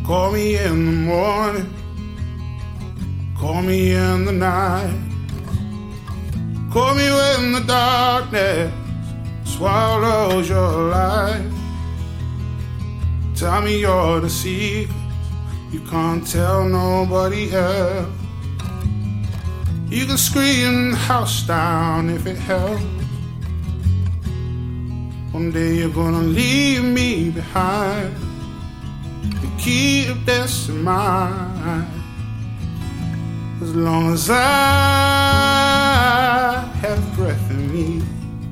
Call me in the morning, call me in the night. Call me when the darkness swallows your life. Tell me you're the secret you can't tell nobody else. You can scream the house down if it helps. One day you're gonna leave me behind. You keep this in mind. As long as I have breath in me,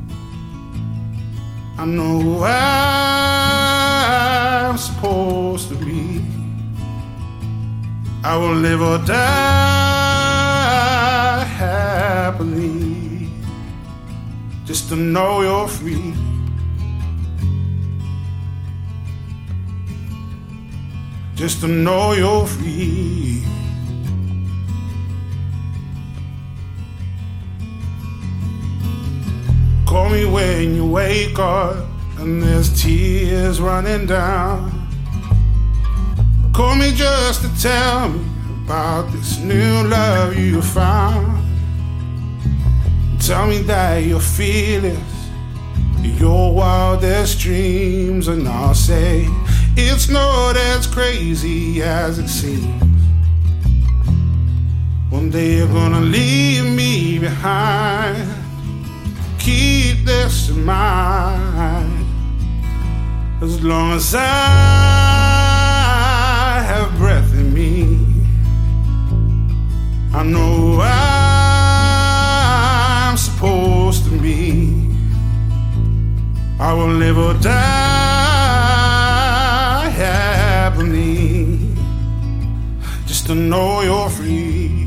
I know who I'm supposed to be. I will live or die happily, just to know you're free. Just to know you're free. Call me when you wake up and there's tears running down. Call me just to tell me about this new love you found. Tell me that you're fearless, your wildest dreams, and I'll say it's not as crazy as it seems. One day you're gonna leave me behind. Keep this in mind. As long as I have breath in me, I know who I'm supposed to be. I will live or die happily, just to know you're free.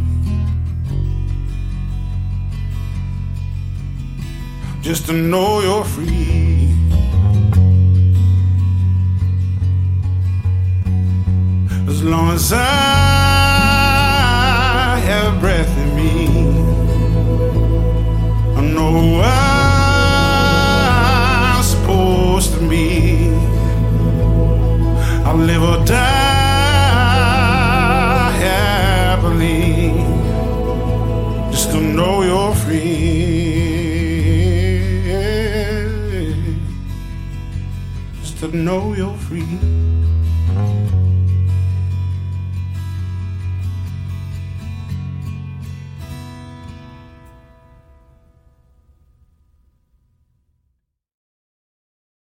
Just to know you're free. As long as I have breath in me, I know who I'm supposed to be. I'll live or die happily, just to know you're free. To know you're free.